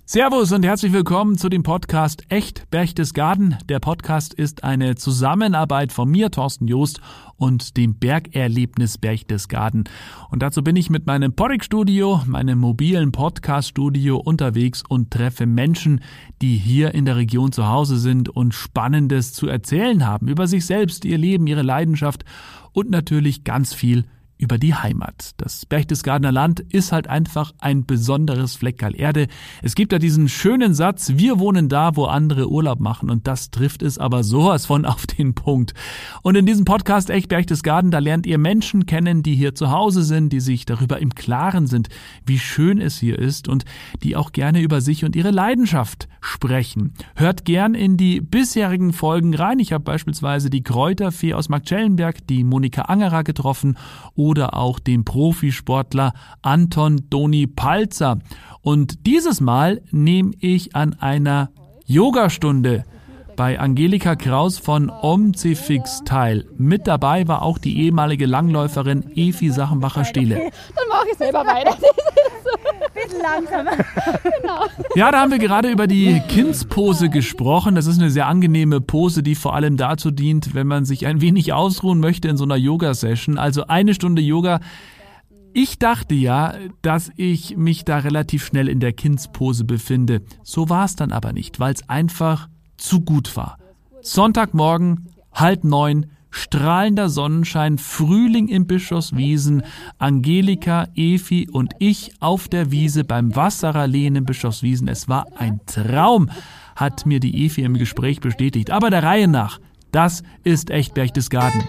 Servus und herzlich willkommen zu dem Podcast Echt Berchtesgaden. Der Podcast ist eine Zusammenarbeit von mir, Thorsten Joost, und dem Bergerlebnis Berchtesgaden. Und dazu bin ich mit meinem Poddig-Studio, meinem mobilen Podcast-Studio unterwegs und treffe Menschen, die hier in der Region zu Hause sind und Spannendes zu erzählen haben über sich selbst, ihr Leben, ihre Leidenschaft und natürlich ganz viel über die Heimat. Das Berchtesgadener Land ist halt einfach ein besonderes Fleckerl Erde. Es gibt ja diesen schönen Satz, wir wohnen da, wo andere Urlaub machen, und das trifft es aber sowas von auf den Punkt. Und in diesem Podcast Echt Berchtesgaden, da lernt ihr Menschen kennen, die hier zu Hause sind, die sich darüber im Klaren sind, wie schön es hier ist und die auch gerne über sich und ihre Leidenschaft sprechen. Hört gern in die bisherigen Folgen rein. Ich habe beispielsweise die Kräuterfee aus Marktschellenberg, die Monika Angerer getroffen, oder auch den Profisportler Anton Doni Palzer. Und dieses Mal nehme ich an einer Yogastunde bei Angelika Kraus von Omcifix teil. Mit dabei war auch die ehemalige Langläuferin Evi Sachenbacher-Stehle. Dann mache ich selber weiter. Das ist so ein bisschen langsamer. Genau. Ja, da haben wir gerade über die Kindspose gesprochen. Das ist eine sehr angenehme Pose, die vor allem dazu dient, wenn man sich ein wenig ausruhen möchte in so einer Yoga-Session. Also 1 Stunde Yoga. Ich dachte ja, dass ich mich da relativ schnell in der Kindspose befinde. So war es dann aber nicht, weil es einfach zu gut war. Sonntagmorgen, 8:30, strahlender Sonnenschein, Frühling in Bischofswiesen, Angelika, Evi und ich auf der Wiese beim Wassererlehen in Bischofswiesen. Es war ein Traum, hat mir die Evi im Gespräch bestätigt. Aber der Reihe nach, das ist echt Berchtesgaden.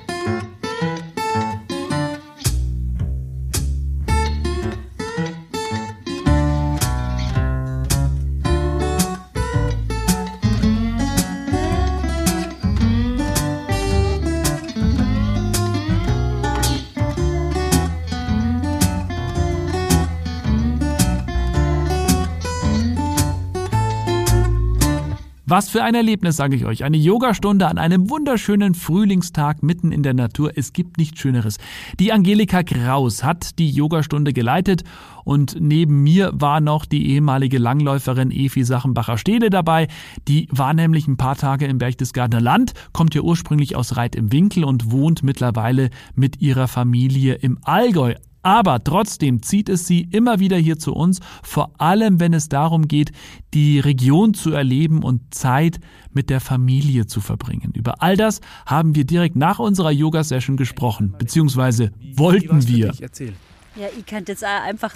Was für ein Erlebnis, sage ich euch. Eine Yogastunde an einem wunderschönen Frühlingstag mitten in der Natur. Es gibt nichts Schöneres. Die Angelika Kraus hat die Yogastunde geleitet und neben mir war noch die ehemalige Langläuferin Evi Sachenbacher-Stehle dabei. Die war nämlich ein paar Tage im Berchtesgadener Land, kommt ja ursprünglich aus Reit im Winkl und wohnt mittlerweile mit ihrer Familie im Allgäu. Aber trotzdem zieht es sie immer wieder hier zu uns, vor allem wenn es darum geht, die Region zu erleben und Zeit mit der Familie zu verbringen. Über all das haben wir direkt nach unserer Yoga-Session gesprochen, beziehungsweise wollten wir. Ja, ich kann jetzt auch einfach...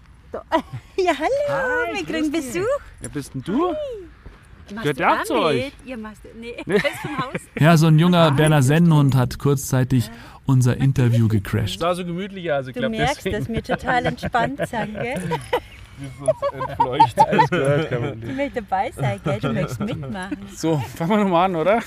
Ja, hallo, Hi, wir kriegen Besuch. Wer bist denn du? Gehört ihr auch zu euch? Ihr machst... Nee, das ist vom Haus. Ja, so ein junger Berner Sennenhund hat kurzzeitig unser Interview gecrasht. Das war so gemütlicher, also ich Du glaube merkst, deswegen. dass wir total entspannt sind, gell? Wir sind uns entfleucht. Alles gehört, kann man Du nicht. möchtest dabei sein, gell? Du möchtest mitmachen. So, fangen wir nochmal an, oder?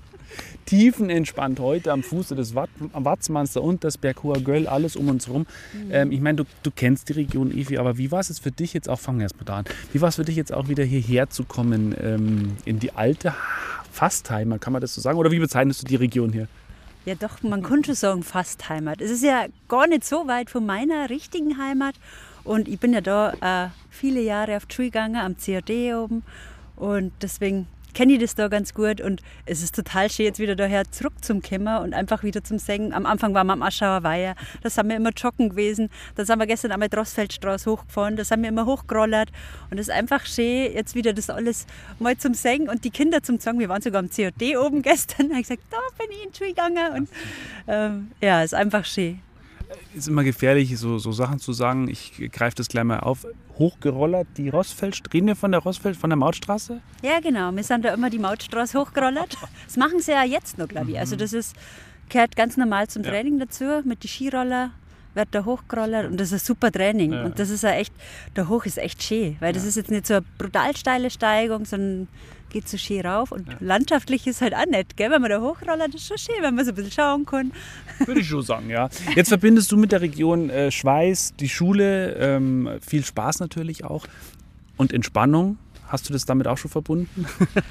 Tiefenentspannt heute am Fuße des Watzmanns, da unten das Berghoher Göll, alles um uns rum. Ich meine, du kennst die Region, Evi, aber wie war es jetzt für dich jetzt auch, fangen wir erstmal da an, wie war es für dich jetzt auch wieder hierher zu kommen, in die alte Fastheimat, kann man das so sagen? Oder wie bezeichnest du die Region hier? Ja doch, man kann schon sagen fast Heimat. Es ist ja gar nicht so weit von meiner richtigen Heimat. Und ich bin ja da viele Jahre auf die Schule gegangen, am CAD oben. Und deswegen kenne ich das da ganz gut. Und es ist total schön, jetzt wieder daher zurückzukommen und einfach wieder zum Singen. Am Anfang waren wir am Aschauer Weiher, da sind wir immer joggen gewesen. Dann sind wir gestern einmal die Rossfeldstraße hochgefahren, da sind wir immer hochgerollert. Und es ist einfach schön, jetzt wieder das alles mal zum Singen und die Kinder zum Sagen. Wir waren sogar am CAD oben gestern, da habe ich gesagt, da bin ich in die Schule gegangen. Und ja, es ist einfach schön. Ist immer gefährlich, so Sachen zu sagen. Ich greife das gleich mal auf. Hochgerollert, die Rossfeld, reden wir von der Mautstraße? Ja, genau. Wir sind da immer die Mautstraße hochgerollert. Das machen sie ja jetzt noch, glaube ich. Also das gehört ganz normal zum Training dazu. Mit den Skiroller wird da hochgerollert und das ist ein super Training. Ja. Und das ist ja echt, da hoch ist echt schön, weil das ist jetzt nicht so eine brutal steile Steigung, sondern geht so schön rauf und landschaftlich ist halt auch nett, gell? Wenn man da hochrollert, ist schon schön, wenn man so ein bisschen schauen kann. Würde ich schon sagen, ja. Jetzt verbindest du mit der Region Schweiß, die Schule, viel Spaß natürlich auch und Entspannung. Hast du das damit auch schon verbunden?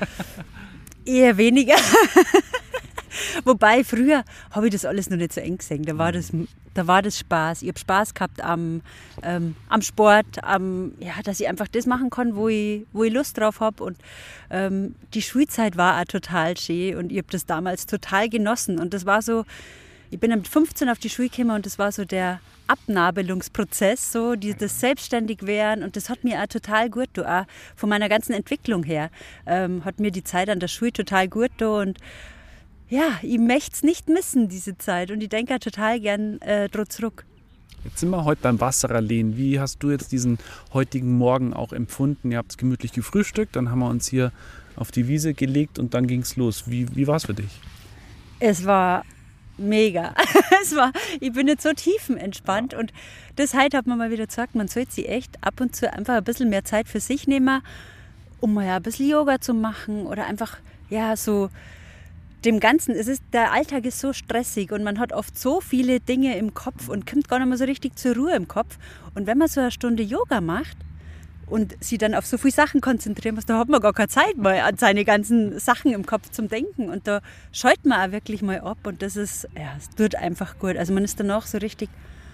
Eher weniger. Wobei, früher habe ich das alles noch nicht so eng gesehen. Da da war das Spaß. Ich habe Spaß gehabt am Sport, dass ich einfach das machen kann, wo ich Lust drauf habe. Und die Schulzeit war auch total schön und ich habe das damals total genossen. Und das war so, ich bin dann mit 15 auf die Schule gekommen und das war so der Abnabelungsprozess, so das Selbstständigwerden, und das hat mir auch total gut getan, auch von meiner ganzen Entwicklung her. Hat mir die Zeit an der Schule total gut getan und ja, ich möchte es nicht missen, diese Zeit, und ich denke auch total gern drauf zurück. Jetzt sind wir heute beim Wassererlehnen. Wie hast du jetzt diesen heutigen Morgen auch empfunden? Ihr habt gemütlich gefrühstückt, dann haben wir uns hier auf die Wiese gelegt und dann ging es los. Wie war es für dich? Es war mega. Ich bin jetzt so tiefenentspannt, und das heute hat man mal wieder gesagt, man sollte sich echt ab und zu einfach ein bisschen mehr Zeit für sich nehmen, um mal ein bisschen Yoga zu machen oder einfach, ja, so dem Ganzen. Der Alltag ist so stressig und man hat oft so viele Dinge im Kopf und kommt gar nicht mehr so richtig zur Ruhe im Kopf. Und wenn man so eine Stunde Yoga macht und sich dann auf so viele Sachen konzentrieren muss, da hat man gar keine Zeit mal an seine ganzen Sachen im Kopf zum Denken. Und da schaltet man auch wirklich mal ab, und das ist, ja, es tut einfach gut. Also man ist danach so richtig,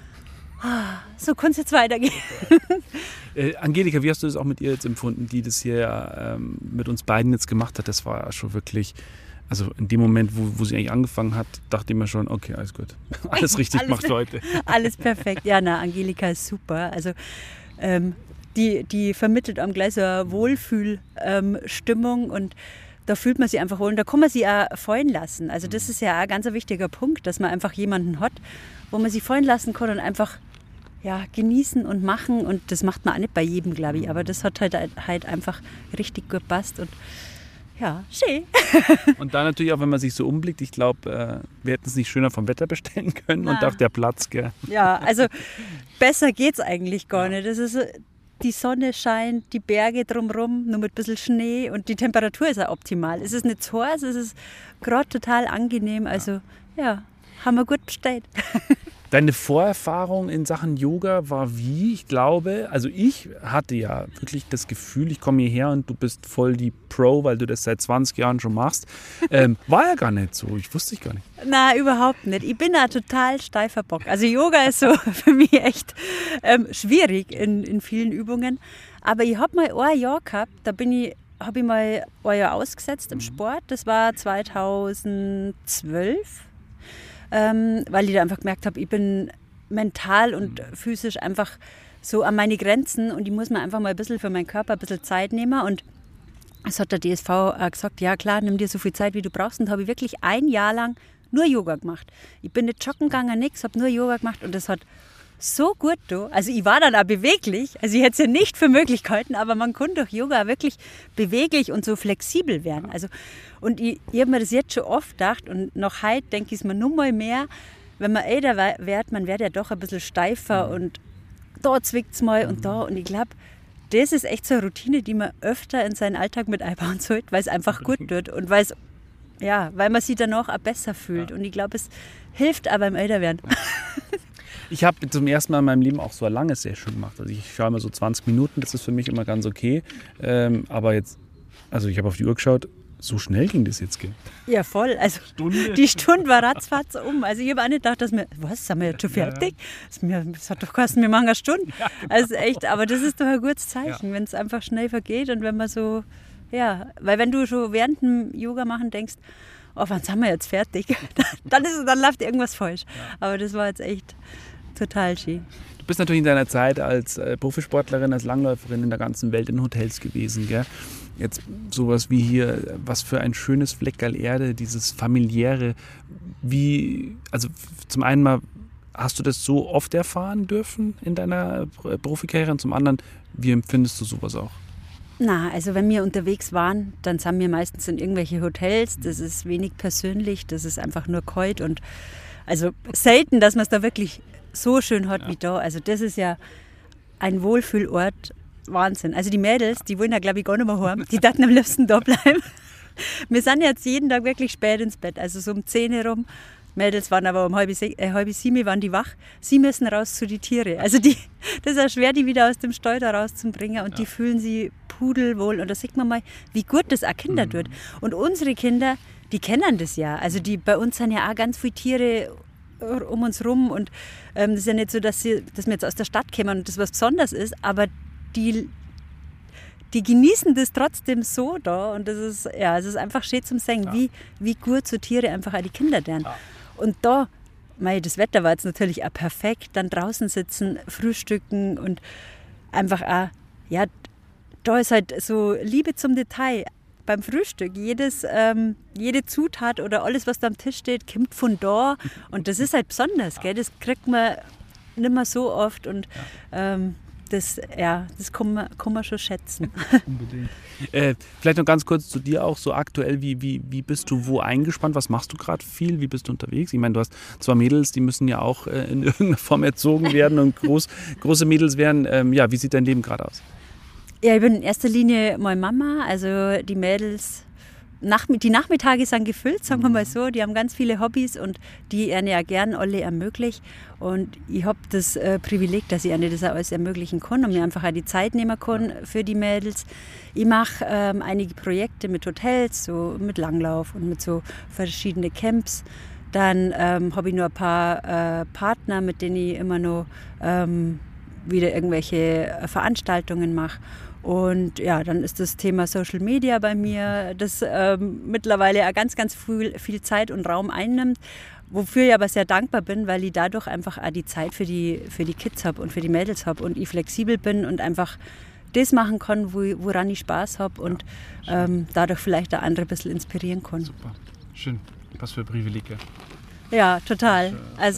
so kann es jetzt weitergehen. Angelika, wie hast du das auch mit ihr jetzt empfunden, die das hier mit uns beiden jetzt gemacht hat? Das war schon wirklich, also in dem Moment, wo sie eigentlich angefangen hat, dachte ich mir schon, okay, alles gut. Alles richtig gemacht heute. Alles perfekt. Ja, Angelika ist super. Also die vermittelt am gleich so eine Wohlfühlstimmung, und da fühlt man sich einfach wohl und da kann man sich auch fallen lassen. Also das ist ja auch ein ganz wichtiger Punkt, dass man einfach jemanden hat, wo man sich fallen lassen kann und einfach genießen und machen, und das macht man auch nicht bei jedem, glaube ich, aber das hat halt einfach richtig gut gepasst und ja, schön. Und da natürlich auch, wenn man sich so umblickt, ich glaube, wir hätten es nicht schöner vom Wetter bestellen können und auch der Platz, gell? Ja, also besser geht's eigentlich gar nicht. Das ist, die Sonne scheint, die Berge drumherum, nur mit ein bisschen Schnee, und die Temperatur ist auch optimal. Es ist nicht zu heiß, es ist gerade total angenehm. Also ja, haben wir gut bestellt. Deine Vorerfahrung in Sachen Yoga war wie? Ich glaube, also ich hatte ja wirklich das Gefühl, ich komme hierher und du bist voll die Pro, weil du das seit 20 Jahren schon machst. War ja gar nicht so, ich wusste ich gar nicht. Nein, überhaupt nicht. Ich bin da total steifer Bock. Also Yoga ist so für mich echt schwierig in vielen Übungen. Aber ich habe mal ein Jahr gehabt, da habe ich mal ein Jahr ausgesetzt im Sport. Das war 2012. Weil ich da einfach gemerkt habe, ich bin mental und physisch einfach so an meine Grenzen, und ich muss mir einfach mal ein bisschen für meinen Körper ein bisschen Zeit nehmen, und es hat der DSV gesagt, ja klar, nimm dir so viel Zeit, wie du brauchst, und habe ich wirklich ein Jahr lang nur Yoga gemacht. Ich bin nicht joggen gegangen, nichts, habe nur Yoga gemacht, und das hat so gut getan. Also ich war dann auch beweglich, also ich hätte es ja nicht für Möglichkeiten, aber man kann durch Yoga wirklich beweglich und so flexibel werden. Also, und ich habe mir das jetzt schon oft gedacht, und noch heute denke ich es mir nur mal mehr, wenn man älter wird, man wird ja doch ein bisschen steifer, und da zwickt es mal und da, und ich glaube, das ist echt so eine Routine, die man öfter in seinen Alltag mit einbauen sollte, weil es einfach gut tut und weil man sich danach auch besser fühlt, und ich glaube, es hilft auch beim Älterwerden. Ich habe zum ersten Mal in meinem Leben auch so eine lange Session gemacht. Also ich schaue immer so 20 Minuten, das ist für mich immer ganz okay. Aber jetzt, also ich habe auf die Uhr geschaut, so schnell ging das jetzt. Ja, voll. Also die Stunde war ratzfatz um. Also ich habe auch nicht gedacht, dass sind wir jetzt schon fertig? Das hat doch geheißen, wir machen eine Stunde. Ja, genau. Also echt, aber das ist doch ein gutes Zeichen, wenn es einfach schnell vergeht, und wenn man so, weil wenn du schon während dem Yoga machen denkst, oh, wann sind wir jetzt fertig? Dann läuft irgendwas falsch. Ja. Aber das war jetzt echt total schön. Du bist natürlich in deiner Zeit als Profisportlerin, als Langläuferin in der ganzen Welt in Hotels gewesen, gell? Jetzt sowas wie hier, was für ein schönes Fleckerl Erde, dieses familiäre. Also zum einen mal, hast du das so oft erfahren dürfen in deiner Profikarriere, und zum anderen, wie empfindest du sowas auch? Na, also wenn wir unterwegs waren, dann sind wir meistens in irgendwelche Hotels. Das ist wenig persönlich, das ist einfach nur kalt, und also selten, dass man es da wirklich so schön hat wie da. Also das ist ja ein Wohlfühlort, Wahnsinn. Also die Mädels, die wollen ja, glaube ich, gar nicht mehr heim. Die dachten am liebsten da bleiben. Wir sind jetzt jeden Tag wirklich spät ins Bett, also so um 10 Uhr rum. Mädels waren aber um halb 7 waren die wach. Sie müssen raus zu den Tieren. Also das ist ja schwer, die wieder aus dem Stall da rauszubringen, und die fühlen sich pudelwohl. Und da sieht man mal, wie gut das auch Kinder tut. Und unsere Kinder, die kennen das ja. Also bei uns sind ja auch ganz viele Tiere um uns rum und das ist ja nicht so, dass wir jetzt aus der Stadt kommen und das was Besonderes ist, aber die genießen das trotzdem so da und das ist, ja, es ist einfach schön zum Sehen, wie gut so Tiere einfach auch die Kinder lernen. Ja. Und da, das Wetter war jetzt natürlich auch perfekt, dann draußen sitzen, frühstücken und einfach auch, ja, da ist halt so Liebe zum Detail. Beim Frühstück, jede Zutat oder alles, was da am Tisch steht, kommt von da und das ist halt besonders, gell? Das kriegt man nicht mehr so oft und das kann man schon schätzen. Unbedingt. Vielleicht noch ganz kurz zu dir auch, so aktuell, wie bist du wo eingespannt, was machst du gerade viel, wie bist du unterwegs? Ich meine, du hast 2 Mädels, die müssen ja auch in irgendeiner Form erzogen werden und große Mädels werden. Wie sieht dein Leben gerade aus? Ja, ich bin in erster Linie meine Mama, also die Mädels, die Nachmittage sind gefüllt, sagen wir mal so, die haben ganz viele Hobbys und die ihnen ja gern alle ermöglichen und ich habe das Privileg, dass ich ihnen das auch alles ermöglichen kann und mir einfach auch die Zeit nehmen kann für die Mädels. Ich mache einige Projekte mit Hotels, so mit Langlauf und mit so verschiedenen Camps. Dann habe ich nur ein paar Partner, mit denen ich immer noch wieder irgendwelche Veranstaltungen mache. Und ja, dann ist das Thema Social Media bei mir, das mittlerweile auch ganz, ganz viel Zeit und Raum einnimmt, wofür ich aber sehr dankbar bin, weil ich dadurch einfach auch die Zeit für die Kids habe und für die Mädels habe und ich flexibel bin und einfach das machen kann, woran ich Spaß habe und dadurch vielleicht auch andere ein bisschen inspirieren kann. Super, schön. Was für Privilegien. Ja, total.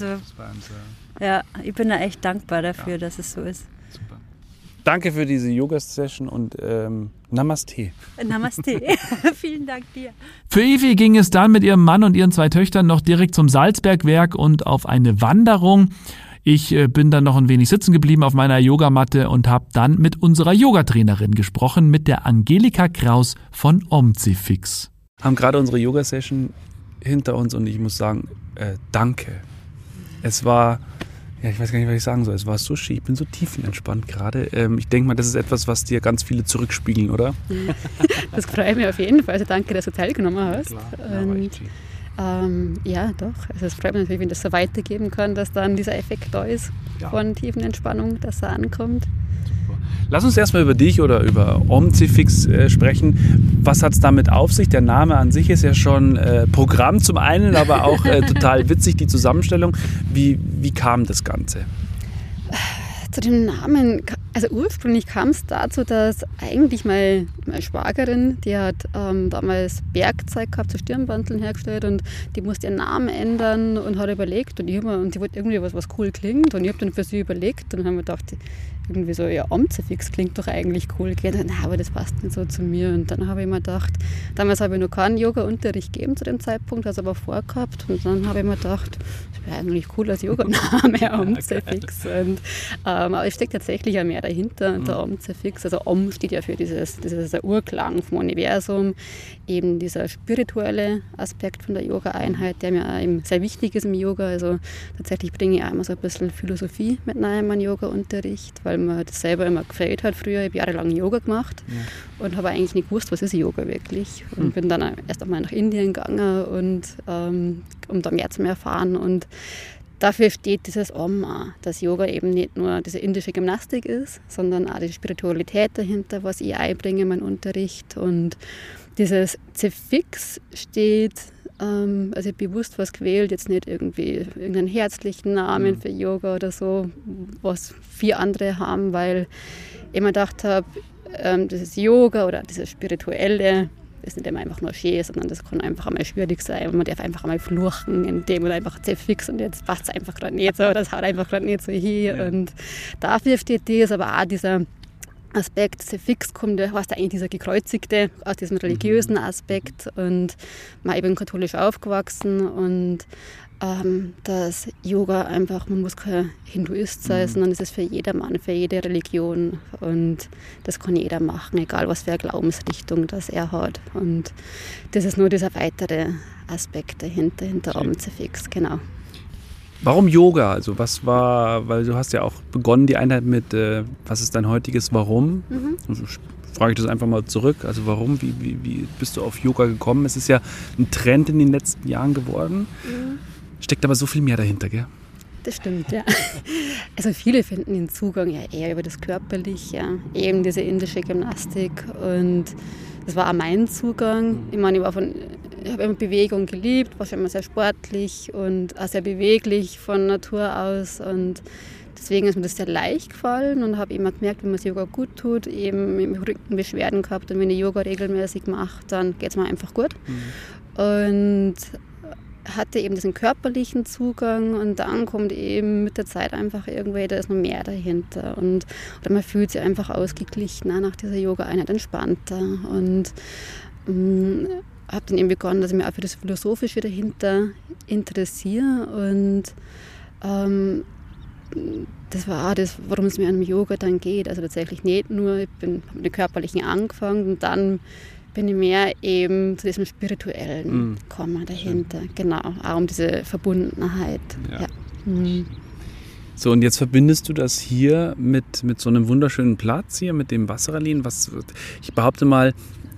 Ja, ich bin da echt dankbar dafür, dass es so ist. Super. Danke für diese Yoga-Session und Namaste. Namaste. Vielen Dank dir. Für Evi ging es dann mit ihrem Mann und ihren 2 Töchtern noch direkt zum Salzbergwerk und auf eine Wanderung. Ich bin dann noch ein wenig sitzen geblieben auf meiner Yogamatte und habe dann mit unserer Yogatrainerin gesprochen, mit der Angelika Kraus von Omcifix. Haben gerade unsere Yoga-Session hinter uns und ich muss sagen, danke. Es war, ich weiß gar nicht, was ich sagen soll, es war so schön, ich bin so tiefenentspannt gerade. Ich denke mal, das ist etwas, was dir ganz viele zurückspiegeln, oder? Das freut mich auf jeden Fall, also danke, dass du teilgenommen hast. Ja, doch, also es freut mich natürlich, wenn das so weitergeben kann, dass dann dieser Effekt da ist von Tiefenentspannung, dass er ankommt. Lass uns erstmal über dich oder über Omcifix sprechen. Was hat es damit auf sich? Der Name an sich ist ja schon Programm zum einen, aber auch total witzig, die Zusammenstellung. Wie kam das Ganze? Zu dem Namen, also ursprünglich kam es dazu, dass eigentlich meine Schwagerin, die hat damals Bergzeug gehabt, so Stirnbandeln hergestellt und die musste ihren Namen ändern und hat überlegt und sie wollte irgendwie was cool klingt und ich habe dann für sie überlegt und haben wir gedacht, irgendwie so, ja, Omcifix klingt doch eigentlich cool. Aber das passt nicht so zu mir. Und dann habe ich mir gedacht, damals habe ich noch keinen Yoga-Unterricht gegeben zu dem Zeitpunkt, das aber vorgehabt. Und dann habe ich mir gedacht, das wäre eigentlich cool als Yoga-Name, Omcifix. Und, aber es steckt tatsächlich ja mehr dahinter, der Omcifix. Also Om steht ja für dieser Urklang vom Universum, eben dieser spirituelle Aspekt von der Yoga-Einheit, der mir auch eben sehr wichtig ist im Yoga. Also tatsächlich bringe ich auch immer so ein bisschen Philosophie mit rein in meinen Yoga-Unterricht, weil mir das selber immer gefällt hat früher. Ich habe jahrelang Yoga gemacht und habe eigentlich nicht gewusst, was ist Yoga wirklich. Und bin dann erst einmal nach Indien gegangen, und, um da mehr zu erfahren. Und dafür steht dieses Om, dass Yoga eben nicht nur diese indische Gymnastik ist, sondern auch die Spiritualität dahinter, was ich einbringe in meinen Unterricht. Und dieses Cifix steht, also ich habe bewusst was gewählt, jetzt nicht irgendwie irgendeinen herzlichen Namen für Yoga oder so, was viele andere haben, weil ich mir gedacht habe, dieses Yoga oder dieses Spirituelle ist nicht immer einfach nur schön, sondern das kann einfach einmal schwierig sein. Man darf einfach einmal fluchen, indem man einfach Cifix und jetzt passt es einfach gerade nicht so, das haut einfach gerade nicht so hin. Ja. Und dafür steht das, aber auch dieser Aspekt, Cifix kommt, der heißt eigentlich dieser Gekreuzigte, aus diesem religiösen Aspekt. Und ich bin katholisch aufgewachsen und dass Yoga einfach, man muss kein Hinduist sein, sondern es ist für jedermann, für jede Religion, und das kann jeder machen, egal was für eine Glaubensrichtung das er hat. Und das ist nur dieser weitere Aspekt hinter Omcifix, genau. Warum Yoga? Also weil du hast ja auch begonnen, die Einheit mit, was ist dein heutiges Warum? Also frage ich das einfach mal zurück. Also warum, wie bist du auf Yoga gekommen? Es ist ja ein Trend in den letzten Jahren geworden. Steckt aber so viel mehr dahinter, gell? Das stimmt, ja. Also viele finden den Zugang ja eher über das Körperliche, eben diese indische Gymnastik, und das war auch mein Zugang. Ich meine, ich habe immer Bewegung geliebt, war schon immer sehr sportlich und auch sehr beweglich von Natur aus, und deswegen ist mir das sehr leicht gefallen und habe immer gemerkt, wenn man das Yoga gut tut, eben im Rücken Beschwerden gehabt, und wenn ich Yoga regelmäßig mache, dann geht es mir einfach gut. Und hatte eben diesen körperlichen Zugang, und dann kommt eben mit der Zeit einfach irgendwie, da ist noch mehr dahinter, oder man fühlt sich einfach ausgeglichener nach dieser Yoga-Einheit, entspannter, und habe dann eben begonnen, dass ich mich auch für das Philosophische dahinter interessiere, und das war auch das, worum es mir an dem Yoga dann geht. Also tatsächlich nicht nur, ich habe mit dem Körperlichen angefangen, und dann bin ich mehr eben zu diesem Spirituellen gekommen dahinter. Genau, auch um diese Verbundenheit. Ja. So, und jetzt verbindest du das hier mit so einem wunderschönen Platz hier, mit dem Wasserralin. Ich behaupte mal,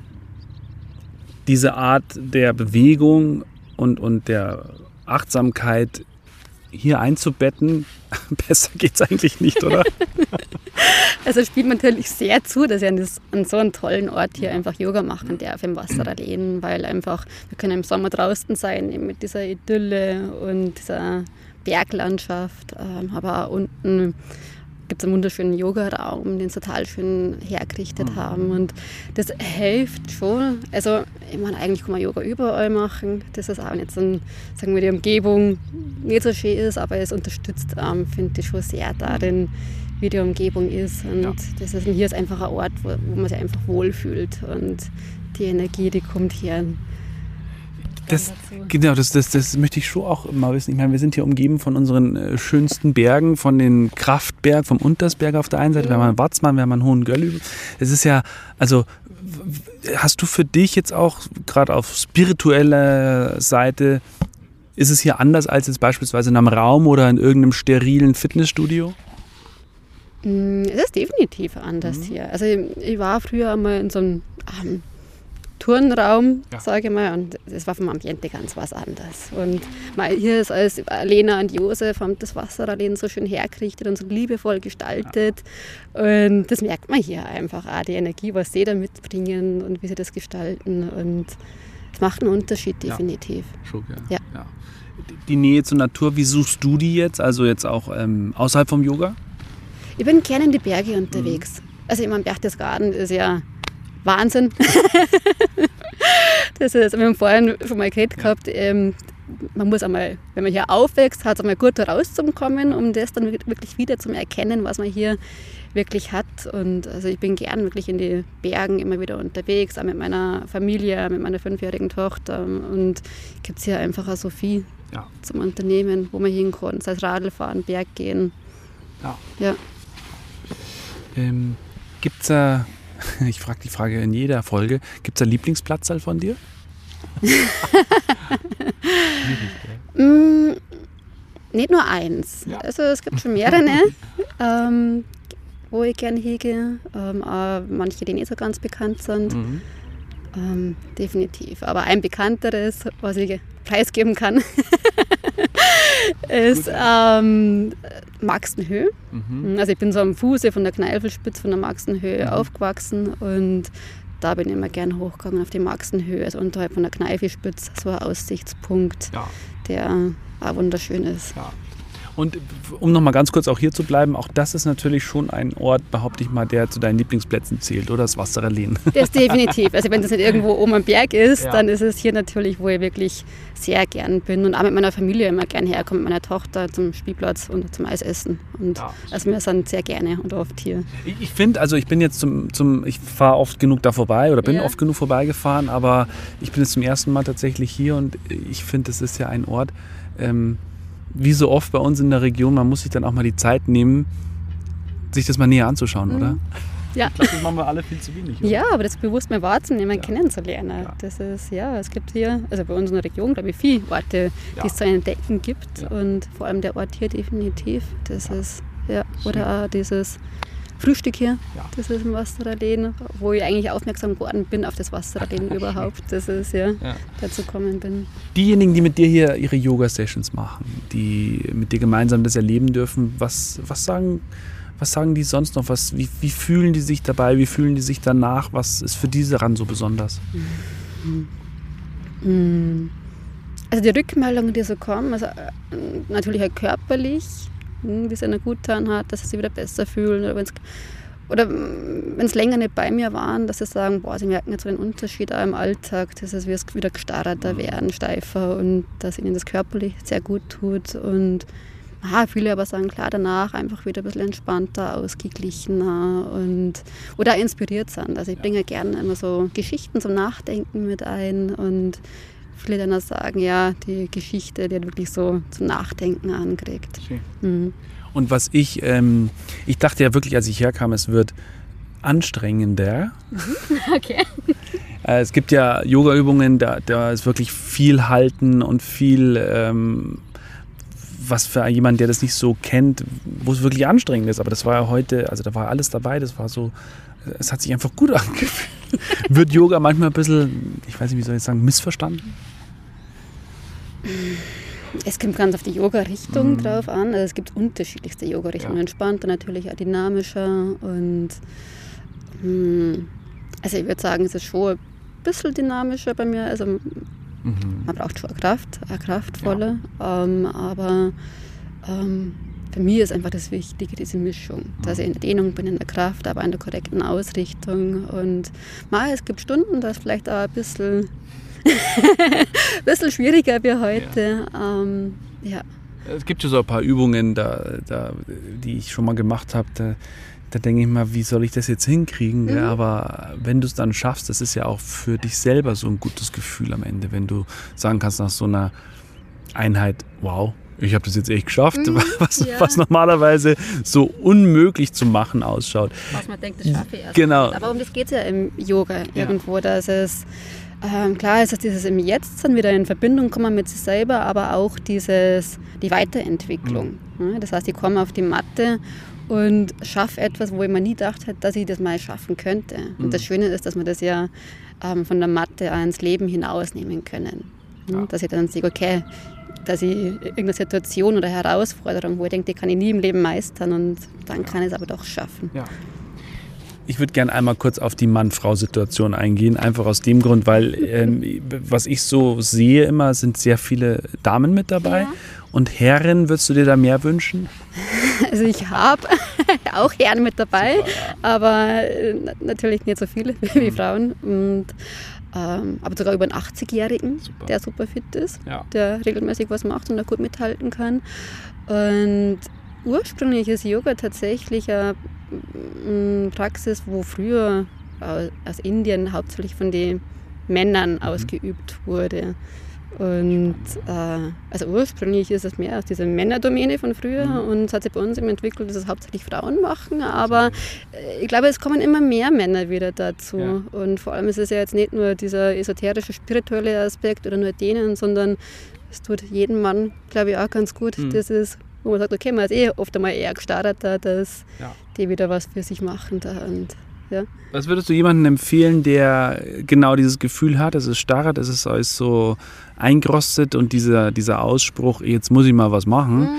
diese Art der Bewegung und der Achtsamkeit hier einzubetten, besser geht's eigentlich nicht, oder? Also spielt man natürlich sehr zu, dass ich an so einem tollen Ort hier einfach Yoga machen darf im Wasserralin, weil einfach, wir können im Sommer draußen sein, eben mit dieser Idylle und dieser Berglandschaft, aber auch unten gibt es einen wunderschönen Yogaraum, den sie total schön hergerichtet haben, und das hilft schon. Also ich meine, eigentlich kann man Yoga überall machen, das ist auch nicht so, sagen wir, die Umgebung nicht so schön ist, aber es unterstützt, finde ich, schon sehr darin, wie die Umgebung ist, und hier ist einfach ein Ort, wo man sich einfach wohlfühlt, und die Energie, die kommt her. Das möchte ich schon auch mal wissen. Ich meine, wir sind hier umgeben von unseren schönsten Bergen, von den Kraftberg, vom Untersberg auf der einen Seite, wir haben einen Watzmann, wir haben einen Hohen Göll. Es ist ja, also hast du für dich jetzt auch gerade auf spiritueller Seite, ist es hier anders als jetzt beispielsweise in einem Raum oder in irgendeinem sterilen Fitnessstudio? Es ist definitiv anders hier. Also ich war früher einmal in so einem Turnraum, sage ich mal, und das war vom Ambiente ganz was anderes. Und hier ist alles, Lena und Josef haben das Wasserralin so schön hergerichtet und so liebevoll gestaltet, und das merkt man hier einfach auch, die Energie, was sie da mitbringen und wie sie das gestalten, und es macht einen Unterschied definitiv. Schon, ja. Die Nähe zur Natur, wie suchst du die jetzt, also jetzt auch außerhalb vom Yoga? Ich bin gerne in die Berge unterwegs. Also ich meine, Berchtesgaden ist ja Wahnsinn. Das ist, wir haben vorhin schon mal geredet gehabt, man muss einmal, wenn man hier aufwächst, hat es einmal gut rauszukommen, um das dann wirklich wieder zu erkennen, was man hier wirklich hat. Und also ich bin gern wirklich in die Bergen immer wieder unterwegs, auch mit meiner Familie, mit meiner 5-jährigen Tochter. Und gibt es hier einfach auch so viel zum Unternehmen, wo man hin kann, sei es Radl fahren, Berg gehen. Ja. Gibt es ich frage die Frage in jeder Folge, gibt es einen Lieblingsplatzsaal von dir? Nicht nur eins. Also es gibt schon mehrere, wo ich gerne hingehe. Manche, die nicht so ganz bekannt sind. Definitiv. Aber ein bekannteres, was ich preisgeben kann, ist Maxenhöhe. Also ich bin so am Fuße von der Kneifelspitze von der Maxenhöhe aufgewachsen, und da bin ich immer gern hochgegangen auf die Maxenhöhe, also unterhalb von der Kneifelspitze, so ein Aussichtspunkt, der auch wunderschön ist. Ja. Und um noch mal ganz kurz auch hier zu bleiben, auch das ist natürlich schon ein Ort, behaupte ich mal, der zu deinen Lieblingsplätzen zählt, oder? Das Wasserralin. Das ist definitiv. Also wenn das nicht irgendwo oben am Berg ist, dann ist es hier natürlich, wo ich wirklich sehr gern bin, und auch mit meiner Familie immer gern herkomme, mit meiner Tochter zum Spielplatz und zum Eisessen. Und also wir sind sehr gerne und oft hier. Ich finde, also ich bin jetzt ich fahre oft genug da vorbei oder bin oft genug vorbeigefahren, aber ich bin jetzt zum ersten Mal tatsächlich hier, und ich finde, es ist ja ein Ort, wie so oft bei uns in der Region, man muss sich dann auch mal die Zeit nehmen, sich das mal näher anzuschauen, oder? Ja. Ich glaube, das machen wir alle viel zu wenig. Oder? Ja, aber das bewusst mal wahrzunehmen, kennenzulernen. Ja. Das ist, es gibt hier, also bei uns in der Region, glaube ich, viele Orte, die es zu entdecken gibt. Ja. Und vor allem der Ort hier definitiv. Das ist, oder auch dieses Frühstück hier. Ja. Das ist im Wasserrad, wo ich eigentlich aufmerksam geworden bin auf das Wasserrad überhaupt. Das ist dazu gekommen bin. Diejenigen, die mit dir hier ihre Yoga-Sessions machen, die mit dir gemeinsam das erleben dürfen, was sagen die sonst noch? Wie fühlen die sich dabei? Wie fühlen die sich danach? Was ist für diese daran so besonders? Also die Rückmeldungen, die so kommen, also natürlich auch körperlich, wie es ihnen gut getan hat, dass sie sich wieder besser fühlen. Oder wenn es länger nicht bei mir waren, dass sie sagen, sie merken jetzt so den Unterschied auch im Alltag, dass es wieder gestarreter werden, steifer und dass ihnen das körperlich sehr gut tut. Und viele aber sagen, klar, danach einfach wieder ein bisschen entspannter, ausgeglichener oder auch inspiriert sind. Also ich bringe gerne immer so Geschichten zum Nachdenken mit ein und viele dann auch sagen, ja, die Geschichte, die hat wirklich so zum Nachdenken angeregt. Mhm. Und was ich dachte ja wirklich, als ich herkam, es wird anstrengender. Okay. Es gibt ja Yoga-Übungen, da ist wirklich viel Halten und viel, was für jemanden, der das nicht so kennt, wo es wirklich anstrengend ist. Aber das war ja heute, also da war alles dabei, das war so, es hat sich einfach gut angefühlt. Wird Yoga manchmal ein bisschen, ich weiß nicht, wie soll ich sagen, missverstanden? Es kommt ganz auf die Yoga-Richtung drauf an. Also es gibt unterschiedlichste Yoga-Richtungen. Ja. Entspannter, natürlich auch dynamischer. Und also ich würde sagen, es ist schon ein bisschen dynamischer bei mir. Also man braucht schon eine kraftvolle. Ja. Aber für mich ist einfach das Wichtige, diese Mischung. Dass ich in der Dehnung bin, in der Kraft, aber in der korrekten Ausrichtung. Und es gibt Stunden, das vielleicht auch ein bisschen schwieriger wie heute. Ja. Es gibt ja so ein paar Übungen, die ich schon mal gemacht habe. Da denke ich mal, wie soll ich das jetzt hinkriegen? Mhm. Ja, aber wenn du es dann schaffst, das ist ja auch für dich selber so ein gutes Gefühl am Ende, wenn du sagen kannst nach so einer Einheit, wow, ich habe das jetzt echt geschafft, was normalerweise so unmöglich zu machen ausschaut. Was man denkt, das schaffe ich erst. Genau. Aber um das geht es ja im Yoga irgendwo, dass es klar ist, dass dieses im Jetzt dann wieder in Verbindung kommen mit sich selber, aber auch die Weiterentwicklung. Mhm. Ja, das heißt, ich komme auf die Matte und schaffe etwas, wo ich mir nie gedacht hätte, dass ich das mal schaffen könnte. Mhm. Und das Schöne ist, dass wir das ja von der Matte auch ins Leben hinausnehmen können. Ja. Dass ich dann sage, okay, dass ich irgendeine Situation oder Herausforderung, wo ich denke, die kann ich nie im Leben meistern und dann kann ich es aber doch schaffen. Ja. Ich würde gerne einmal kurz auf die Mann-Frau-Situation eingehen, einfach aus dem Grund, weil was ich so sehe immer, sind sehr viele Damen mit dabei. Ja. Und Herren, würdest du dir da mehr wünschen? Also ich habe auch Herren mit dabei, super, ja. Aber natürlich nicht so viele wie Frauen. Und, aber sogar über einen 80-Jährigen, der super fit ist, der regelmäßig was macht und da gut mithalten kann. Und ursprünglich ist Yoga tatsächlich eine Praxis, wo früher aus Indien hauptsächlich von den Männern ausgeübt wurde. Und also ursprünglich ist es mehr aus dieser Männerdomäne von früher und es hat sich bei uns eben entwickelt, dass es hauptsächlich Frauen machen, aber ich glaube, es kommen immer mehr Männer wieder dazu. Ja. Und vor allem ist es ja jetzt nicht nur dieser esoterische, spirituelle Aspekt oder nur denen, sondern es tut jedem Mann, glaube ich, auch ganz gut. Das ist, wo man sagt, okay, man ist oft einmal eher gestartet da, dass die wieder was für sich machen da. Und, ja. Was würdest du jemandem empfehlen, der genau dieses Gefühl hat, es ist starrt, es ist alles so eingerostet und dieser Ausspruch, jetzt muss ich mal was machen.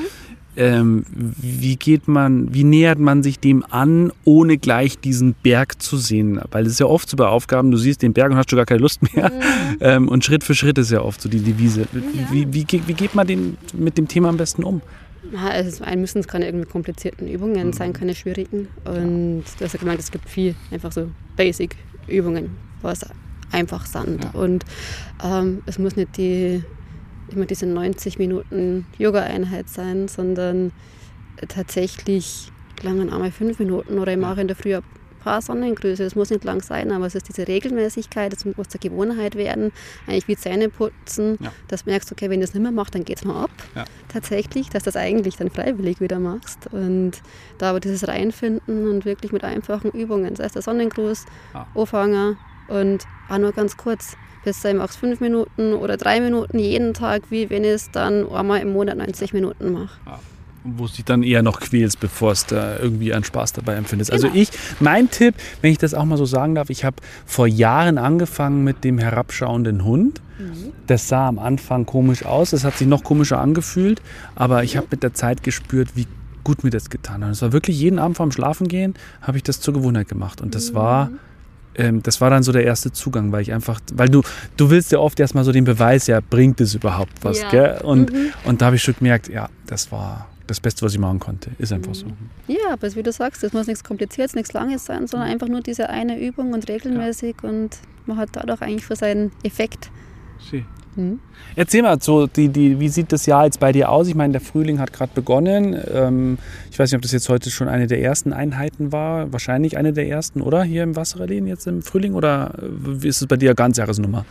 Wie nähert man sich dem an, ohne gleich diesen Berg zu sehen? Weil es ist ja oft so bei Aufgaben, du siehst den Berg und hast schon gar keine Lust mehr. Und Schritt für Schritt ist ja oft so die Devise. Wie geht man mit dem Thema am besten um? Also müssen es keine irgendwie komplizierten Übungen sein, keine schwierigen. Und du hast ja gemeint, es gibt viel einfach so Basic-Übungen, was einfach sind. Ja. Und es muss nicht immer diese 90 Minuten Yoga-Einheit sein, sondern tatsächlich langen einmal 5 Minuten oder ich mache in der Früh ein paar Sonnengrüße. Das muss nicht lang sein, aber es ist diese Regelmäßigkeit, es muss zur Gewohnheit werden, eigentlich wie Zähne putzen, dass du merkst, okay, wenn du das nicht mehr machst, dann geht es mal ab. Ja. Tatsächlich, dass du das eigentlich dann freiwillig wieder machst und da aber dieses Reinfinden und wirklich mit einfachen Übungen, das heißt der Sonnengruß, Anfänger und auch nur ganz kurz, bis du machst 5 Minuten oder 3 Minuten jeden Tag, wie wenn ich es dann einmal im Monat 90 Minuten mache. Wo es dich dann eher noch quälst, bevor es da irgendwie einen Spaß dabei empfindest. Also mein Tipp, wenn ich das auch mal so sagen darf, ich habe vor Jahren angefangen mit dem herabschauenden Hund. Das sah am Anfang komisch aus, das hat sich noch komischer angefühlt, aber ich habe mit der Zeit gespürt, wie gut mir das getan hat. Es war wirklich jeden Abend vorm Schlafengehen, habe ich das zur Gewohnheit gemacht und das war dann so der erste Zugang, weil du willst ja oft erstmal so den Beweis, ja, bringt es überhaupt was, gell? Und da habe ich schon gemerkt, ja, das war das Beste, was ich machen konnte. Ist einfach so. Ja, aber wie du sagst, das muss nichts Kompliziertes, nichts Langes sein, sondern einfach nur diese eine Übung und regelmäßig und man hat dadurch eigentlich für seinen Effekt. Schön. Erzähl mal, so, wie sieht das Jahr jetzt bei dir aus? Ich meine, der Frühling hat gerade begonnen. Ich weiß nicht, ob das jetzt heute schon eine der ersten Einheiten war. Wahrscheinlich eine der ersten, oder? Hier im Wasseralleen jetzt im Frühling? Oder ist es bei dir eine Ganzjahresnummer?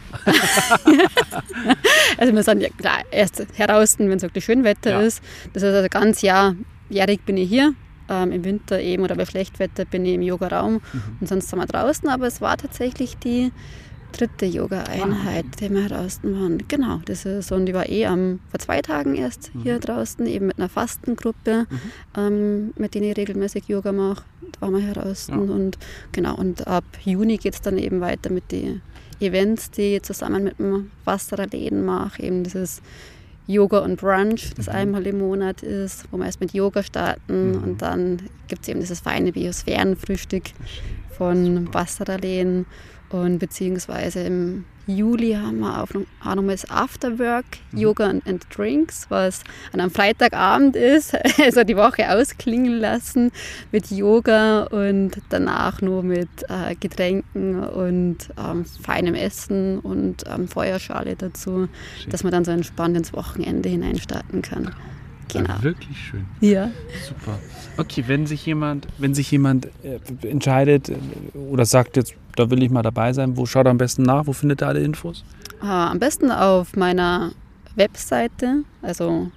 Also wir sind ja klar erst heraus, wenn es wirklich schön Wetter ist. Das heißt, also ganz jährig bin ich hier. Im Winter eben oder bei Schlechtwetter bin ich im Yogaraum und sonst sind wir draußen. Aber es war tatsächlich die 3. Yoga-Einheit, die wir draußen waren. Genau, das ist so, und die war vor 2 Tagen erst hier draußen, eben mit einer Fastengruppe, mit denen ich regelmäßig Yoga mache. Da waren wir hier draußen und genau, und ab Juni geht es dann eben weiter mit den Events, die ich zusammen mit dem Wasseralleen mache. Eben dieses Yoga und Brunch, das einmal im Monat ist, wo wir erst mit Yoga starten und dann gibt es eben dieses feine Biosphärenfrühstück von Wasseralleen. Und beziehungsweise im Juli haben wir auch noch mal das Afterwork, Yoga and Drinks, was an einem Freitagabend ist, also die Woche ausklingen lassen mit Yoga und danach nur mit Getränken und feinem Essen und Feuerschale dazu, dass man dann so entspannt ins Wochenende hineinstarten kann. Genau. Ja, wirklich schön. Ja. Super. Okay, wenn sich jemand entscheidet oder sagt jetzt, da will ich mal dabei sein, wo schaut er am besten nach? Wo findet er alle Infos? Am besten auf meiner Webseite, also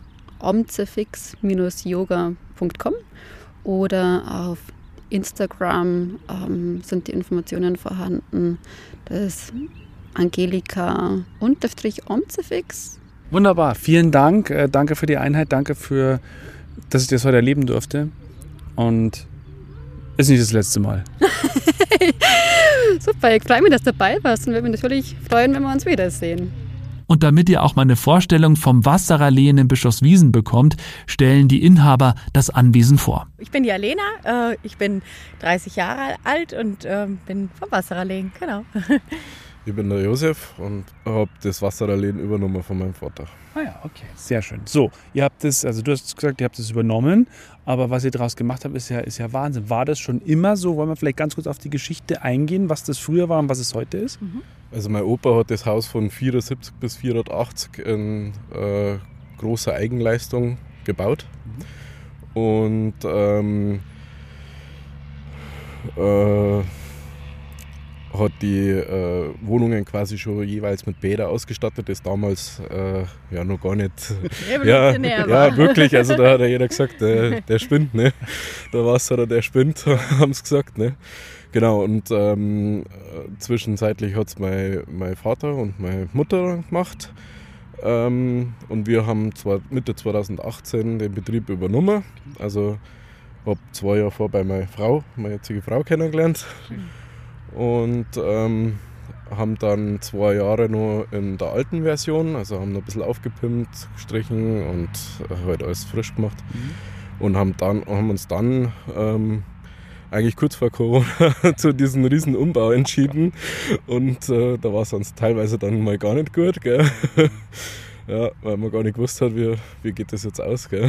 omzefix-yoga.com oder auf Instagram sind die Informationen vorhanden. Das ist Angelika_omzefix. Wunderbar, vielen Dank. Danke für die Einheit, danke dass ich das heute erleben durfte. Und ist nicht das letzte Mal. Super, ich freue mich, dass du dabei warst und würde mich natürlich freuen, wenn wir uns wiedersehen. Und damit ihr auch mal eine Vorstellung vom Wasseralleen in Bischofswiesen bekommt, stellen die Inhaber das Anwesen vor. Ich bin die Alena, ich bin 30 Jahre alt und bin vom Wasseralleen, genau. Ich bin der Josef und habe das Wasseralleen übernommen von meinem Vater. Ah ja, okay, sehr schön. So, ihr habt das, also du hast gesagt, ihr habt das übernommen, aber was ihr daraus gemacht habt, ist ja Wahnsinn. War das schon immer so? Wollen wir vielleicht ganz kurz auf die Geschichte eingehen, was das früher war und was es heute ist? Also mein Opa hat das Haus von 74 bis 480 in großer Eigenleistung gebaut und hat die Wohnungen quasi schon jeweils mit Bäder ausgestattet, das damals noch gar nicht. Ja, wirklich, also da hat ja jeder gesagt, der spinnt, ne? Der Wasser, der spinnt, haben sie gesagt, ne? Genau, und zwischenzeitlich hat es mein Vater und meine Mutter gemacht. Und wir haben Mitte 2018 den Betrieb übernommen. Also habe 2 Jahre vor bei meine jetzige Frau kennengelernt. Und haben dann 2 Jahre nur in der alten Version, also haben noch ein bisschen aufgepimpt, gestrichen und halt alles frisch gemacht. Und haben uns dann eigentlich kurz vor Corona zu diesem riesen Umbau entschieden. Und da war es uns teilweise dann mal gar nicht gut, gell? Ja, weil man gar nicht gewusst hat, wie geht das jetzt aus, gell?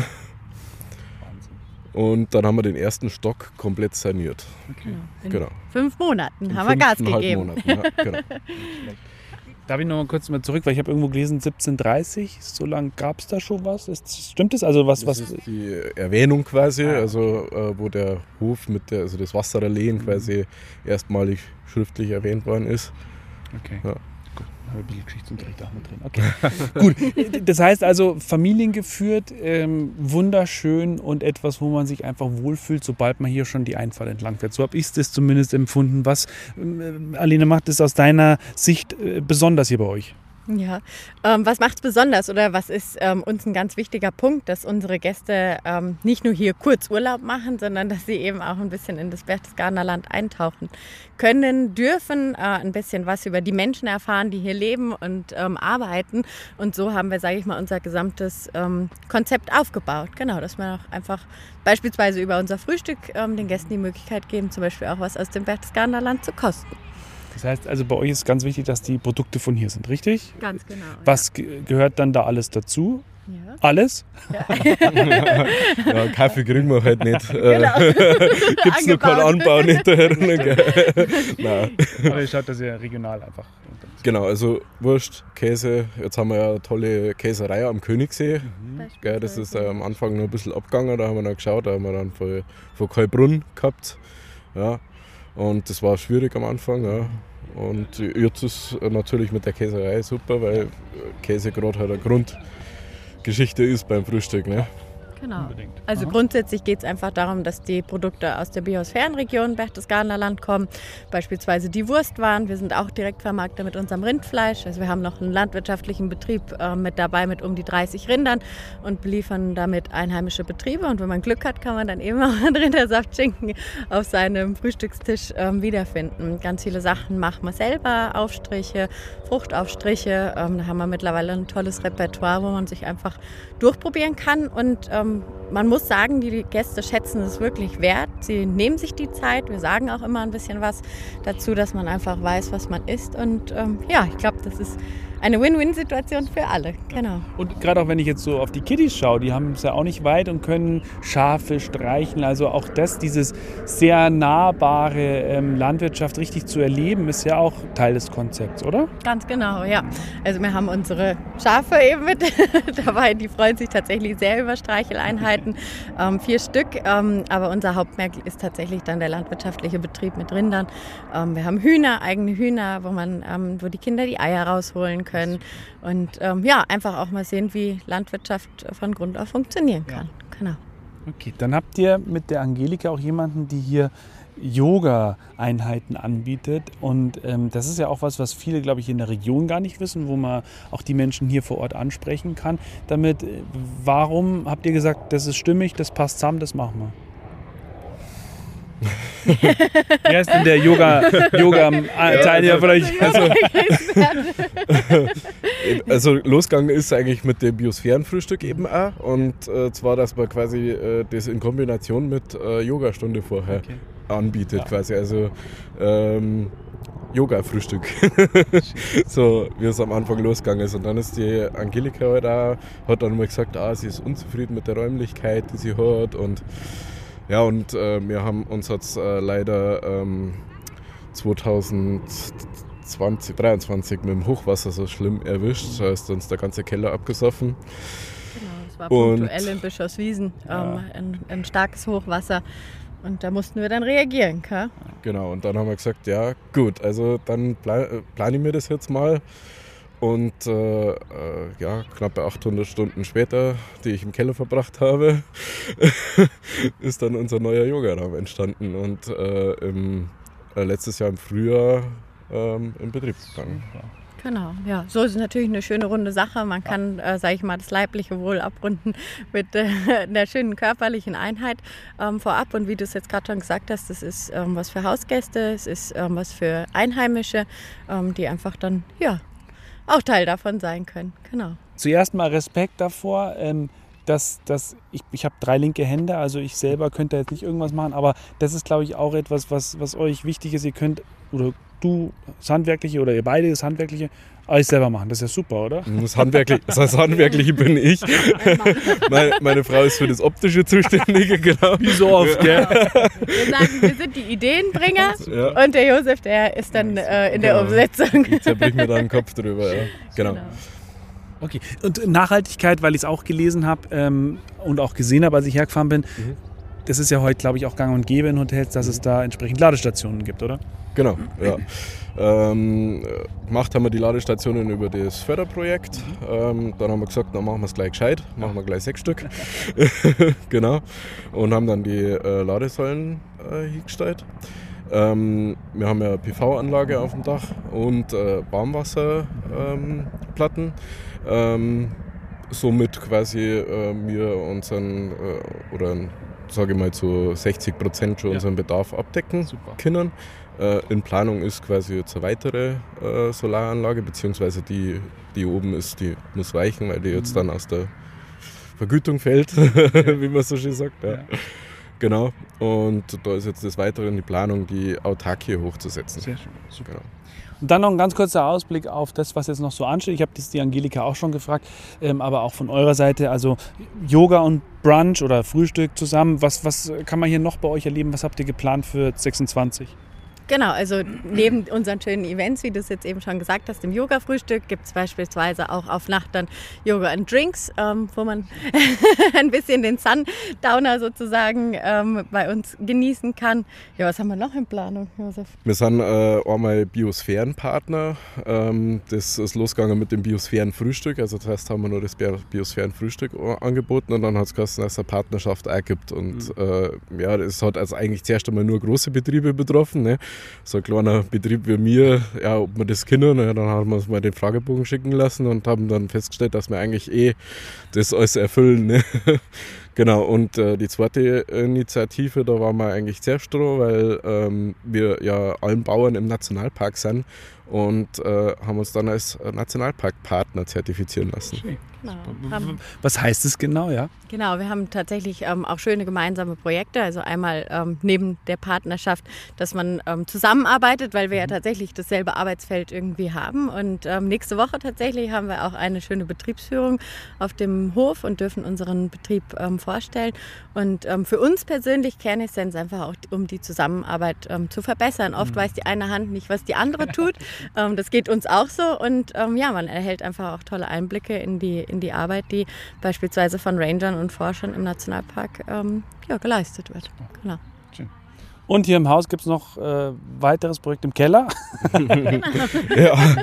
Und dann haben wir den ersten Stock komplett saniert. Okay. In Genau. 5 Monaten haben wir Gas gegeben. Monaten, ja, genau. Darf ich noch mal kurz zurück, weil ich habe irgendwo gelesen, 1730, so lange gab es da schon was? Stimmt das? Also das ist die Erwähnung quasi, also wo der Hof also das Wasseralleen quasi erstmalig schriftlich erwähnt worden ist. Okay. Ja. Gut, habe ein bisschen Geschichtsunterricht auch mit drin. Okay. Gut, das heißt also familiengeführt, wunderschön und etwas, wo man sich einfach wohlfühlt, sobald man hier schon die Einfahrt entlang fährt. So habe ich es zumindest empfunden. Was, Alena, macht es aus deiner Sicht besonders hier bei euch? Ja, was macht es besonders oder was ist uns ein ganz wichtiger Punkt, dass unsere Gäste nicht nur hier kurz Urlaub machen, sondern dass sie eben auch ein bisschen in das Berchtesgadener Land eintauchen können, dürfen, ein bisschen was über die Menschen erfahren, die hier leben und arbeiten. Und so haben wir, sage ich mal, unser gesamtes Konzept aufgebaut. Genau, dass wir auch einfach beispielsweise über unser Frühstück den Gästen die Möglichkeit geben, zum Beispiel auch was aus dem Berchtesgadener Land zu kosten. Das heißt also, bei euch ist ganz wichtig, dass die Produkte von hier sind, richtig? Ganz genau. Was gehört dann da alles dazu? Ja. Alles? Ja, Kaffee kriegen wir halt nicht. Genau. Gibt es noch keinen Anbau nicht da drinnen. Nein. Aber ihr schaut das ja regional einfach. Genau, also Wurst, Käse. Jetzt haben wir ja eine tolle Käserei am Königssee. Gell, das ist am Anfang noch ein bisschen abgegangen. Da haben wir dann geschaut, da haben wir dann von Kalbrunn gehabt. Ja. Und das war schwierig am Anfang. Ja. Und jetzt ist natürlich mit der Käserei super, weil Käse gerade halt eine Grundgeschichte ist beim Frühstück. Ne? Genau. Also grundsätzlich geht es einfach darum, dass die Produkte aus der Biosphärenregion Berchtesgadener Land kommen. Beispielsweise die Wurstwaren. Wir sind auch direkt Vermarkter mit unserem Rindfleisch. Also wir haben noch einen landwirtschaftlichen Betrieb mit dabei mit um die 30 Rindern und beliefern damit einheimische Betriebe. Und wenn man Glück hat, kann man dann eben auch einen Rindersaftschinken auf seinem Frühstückstisch wiederfinden. Ganz viele Sachen machen wir selber, Aufstriche, Fruchtaufstriche. Da haben wir mittlerweile ein tolles Repertoire, wo man sich einfach durchprobieren kann. Und man muss sagen, die Gäste schätzen es wirklich wert. Sie nehmen sich die Zeit. Wir sagen auch immer ein bisschen was dazu, dass man einfach weiß, was man isst. Und ja, ich glaube, das ist eine Win-Win-Situation für alle. Genau. Und gerade auch wenn ich jetzt so auf die Kiddies schaue, die haben es ja auch nicht weit und können Schafe streicheln. Also auch das, dieses sehr nahbare Landwirtschaft richtig zu erleben, ist ja auch Teil des Konzepts, oder? Ganz genau, ja. Also wir haben unsere Schafe eben mit dabei. Die freuen sich tatsächlich sehr über Streicheleinheiten. 4 Stück. Aber unser Hauptmerkmal ist tatsächlich dann der landwirtschaftliche Betrieb mit Rindern. Wir haben Hühner, eigene Hühner, wo die Kinder die Eier rausholen können. Und ja, einfach auch mal sehen, wie Landwirtschaft von Grund auf funktionieren kann. Ja. Genau. Okay, dann habt ihr mit der Angelika auch jemanden, die hier Yoga-Einheiten anbietet. Und das ist ja auch was viele, glaube ich, in der Region gar nicht wissen, wo man auch die Menschen hier vor Ort ansprechen kann. Damit, warum habt ihr gesagt, das ist stimmig, das passt zusammen, das machen wir? Wer ist denn der Yoga-Teilnehmer von euch? Also losgegangen ist eigentlich mit dem Biosphärenfrühstück eben auch. Und zwar, dass man quasi das in Kombination mit Yogastunde vorher anbietet. Ja. Quasi. Also Yoga-Frühstück. So wie es am Anfang losgegangen ist. Und dann ist die Angelika halt auch, hat dann mal gesagt, sie ist unzufrieden mit der Räumlichkeit, die sie hat. Und ja, und wir haben uns jetzt leider 2023 mit dem Hochwasser so schlimm erwischt. Da ist uns der ganze Keller abgesoffen. Genau, es war punktuell in Bischofswiesen ein starkes Hochwasser. Und da mussten wir dann reagieren. Klar? Genau, und dann haben wir gesagt, ja gut, also dann plane ich mir das jetzt mal. Und knappe 800 Stunden später, die ich im Keller verbracht habe, ist dann unser neuer Yogaraum entstanden und letztes Jahr im Frühjahr in Betrieb gegangen. Genau, ja. So ist es natürlich eine schöne runde Sache. Man kann, sage ich mal, das leibliche Wohl abrunden mit einer schönen körperlichen Einheit vorab. Und wie du es jetzt gerade schon gesagt hast, das ist was für Hausgäste, es ist was für Einheimische, die einfach dann, auch Teil davon sein können, genau. Zuerst mal Respekt davor, ich habe 3 linke Hände, also ich selber könnte jetzt nicht irgendwas machen, aber das ist, glaube ich, auch etwas, was euch wichtig ist. Ihr könnt, oder du das Handwerkliche oder ihr beide das Handwerkliche, alles selber machen. Das ist ja super, oder? Das Handwerkliche bin ich. Meine Frau ist für das Optische zuständig, genau. Wie so oft, gell? Wir sagen, wir sind die Ideenbringer und der Josef, der ist dann in der Umsetzung. Ich zerbrich mir da den Kopf drüber, ja. Genau. Okay, und Nachhaltigkeit, weil ich es auch gelesen habe und auch gesehen habe, als ich hergefahren bin, das ist ja heute, glaube ich, auch gang und gäbe in Hotels, dass es da entsprechend Ladestationen gibt, oder? Genau, ja. Gemacht haben wir die Ladestationen über das Förderprojekt. Dann haben wir gesagt, dann machen wir es gleich gescheit, machen wir gleich 6 Stück. Genau. Und haben dann die Ladesäulen hingestellt. Wir haben ja eine PV-Anlage auf dem Dach und Warmwasserplatten. Somit quasi wir unseren, oder sage ich mal zu 60% schon unseren Bedarf abdecken können. In Planung ist quasi jetzt eine weitere Solaranlage, beziehungsweise die oben ist, die muss weichen, weil die jetzt dann aus der Vergütung fällt, wie man so schön sagt. Ja. Genau, und da ist jetzt des Weiteren die Planung, die Autarkie hochzusetzen. Sehr schön, super. Genau. Und dann noch ein ganz kurzer Ausblick auf das, was jetzt noch so ansteht. Ich habe das die Angelika auch schon gefragt, aber auch von eurer Seite, also Yoga und Brunch oder Frühstück zusammen. Was kann man hier noch bei euch erleben? Was habt ihr geplant für 26? Genau, also neben unseren schönen Events, wie du es jetzt eben schon gesagt hast, im Yoga-Frühstück gibt es beispielsweise auch auf Nacht dann Yoga and Drinks, wo man ein bisschen den Sundowner sozusagen bei uns genießen kann. Ja, was haben wir noch in Planung, Josef? Wir sind einmal Biosphärenpartner. Das ist losgegangen mit dem Biosphärenfrühstück. Also das heißt, haben wir nur das Biosphärenfrühstück angeboten und dann hat es geheißen, dass es eine Partnerschaft auch gibt. Und das hat also eigentlich zuerst einmal nur große Betriebe betroffen. Ne? So ein kleiner Betrieb wie mir, ja, ob wir das können, ja, dann haben wir uns mal den Fragebogen schicken lassen und haben dann festgestellt, dass wir eigentlich das alles erfüllen. Ne? Genau, und die zweite Initiative, da waren wir eigentlich sehr froh, weil wir ja Almbauern im Nationalpark sind und haben uns dann als Nationalparkpartner zertifizieren lassen. Genau. Was heißt es genau, ja? Genau, wir haben tatsächlich auch schöne gemeinsame Projekte. Also einmal neben der Partnerschaft, dass man zusammenarbeitet, weil wir ja tatsächlich dasselbe Arbeitsfeld irgendwie haben. Und nächste Woche tatsächlich haben wir auch eine schöne Betriebsführung auf dem Hof und dürfen unseren Betrieb vorstellen. Und für uns persönlich Kernessenz einfach auch, um die Zusammenarbeit zu verbessern. Oft weiß die eine Hand nicht, was die andere tut. Das geht uns auch so. Und man erhält einfach auch tolle Einblicke in die Arbeit, die beispielsweise von Rangern und Forschern im Nationalpark geleistet wird. Genau. Schön. Und hier im Haus gibt es noch weiteres Projekt im Keller. Ja,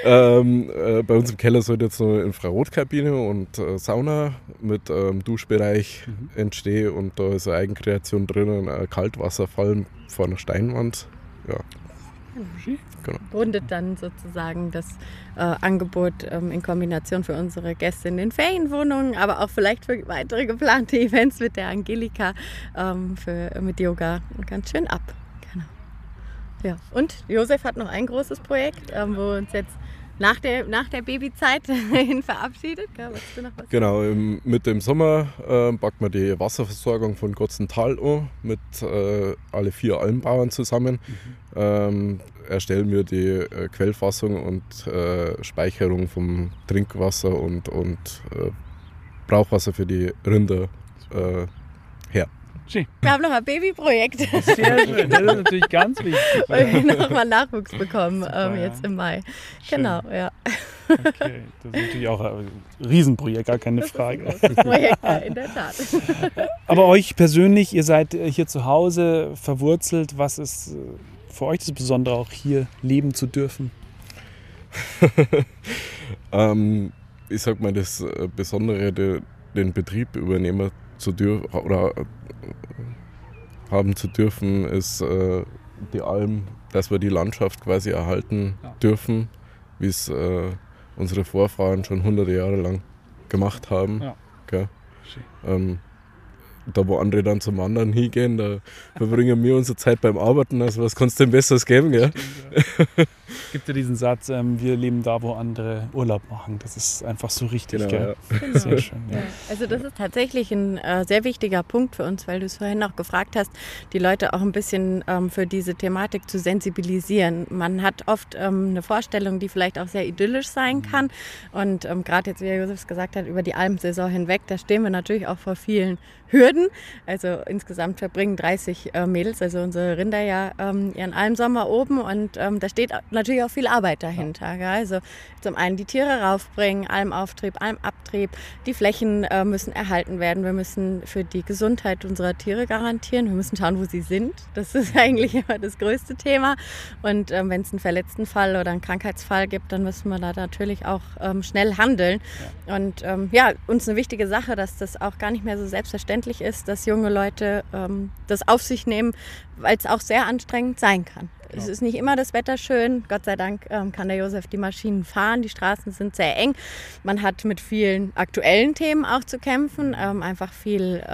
bei uns im Keller soll jetzt eine Infrarotkabine und Sauna mit Duschbereich entstehen und da ist eine Eigenkreation drin, ein Kaltwasserfall vor einer Steinwand. Ja. Genau. Rundet dann sozusagen das Angebot in Kombination für unsere Gäste in den Ferienwohnungen, aber auch vielleicht für weitere geplante Events mit der Angelika mit Yoga ganz schön ab. Genau. Ja. Und Josef hat noch ein großes Projekt, wo wir uns jetzt nach der Babyzeit hin verabschiedet. Wolltest du noch was? Genau, mit dem Sommer packen wir die Wasserversorgung von Gotzental an mit alle 4 Almbauern zusammen. Erstellen wir die Quellfassung und Speicherung vom Trinkwasser und Brauchwasser für die Rinder her. Wir haben noch ein Babyprojekt. Sehr schön, das ist natürlich ganz wichtig. Weil wir nochmal Nachwuchs bekommen jetzt im Mai. Schön. Genau, ja. Okay, das ist natürlich auch ein Riesenprojekt, gar keine Frage. Das ist ein großes Projekt, ja, in der Tat. Aber euch persönlich, ihr seid hier zu Hause verwurzelt. Was ist für euch das Besondere, auch hier leben zu dürfen? Ich sag mal, das Besondere, den Betrieb übernehmen zu dürfen oder haben zu dürfen, ist die Alm, dass wir die Landschaft quasi erhalten dürfen, wie es unsere Vorfahren schon hunderte Jahre lang gemacht haben. Ja. Okay. Da wo andere dann zum Wandern hingehen, da verbringen wir unsere Zeit beim Arbeiten, also was kannst du denn Besseres geben, gell? Es gibt ja diesen Satz, wir leben da, wo andere Urlaub machen. Das ist einfach so richtig, genau, gell? Ja. Genau. Sehr schön, ja. Also das ist tatsächlich ein sehr wichtiger Punkt für uns, weil du es vorhin auch gefragt hast, die Leute auch ein bisschen für diese Thematik zu sensibilisieren. Man hat oft eine Vorstellung, die vielleicht auch sehr idyllisch sein kann und gerade jetzt, wie Josef gesagt hat, über die Almsaison hinweg, da stehen wir natürlich auch vor vielen Hürden. Also insgesamt verbringen 30 Mädels, also unsere Rinder ja ihren Almsommer oben und da steht natürlich auch viel Arbeit dahinter. Ja. Also zum einen die Tiere raufbringen, Almauftrieb, Almabtrieb, die Flächen müssen erhalten werden. Wir müssen für die Gesundheit unserer Tiere garantieren. Wir müssen schauen, wo sie sind. Das ist eigentlich immer das größte Thema. Und wenn es einen verletzten Fall oder einen Krankheitsfall gibt, dann müssen wir da natürlich auch schnell handeln. Ja. Und uns eine wichtige Sache, dass das auch gar nicht mehr so selbstverständlich ist, dass junge Leute das auf sich nehmen, weil es auch sehr anstrengend sein kann. Es ist nicht immer das Wetter schön. Gott sei Dank kann der Josef die Maschinen fahren. Die Straßen sind sehr eng. Man hat mit vielen aktuellen Themen auch zu kämpfen. Einfach viel,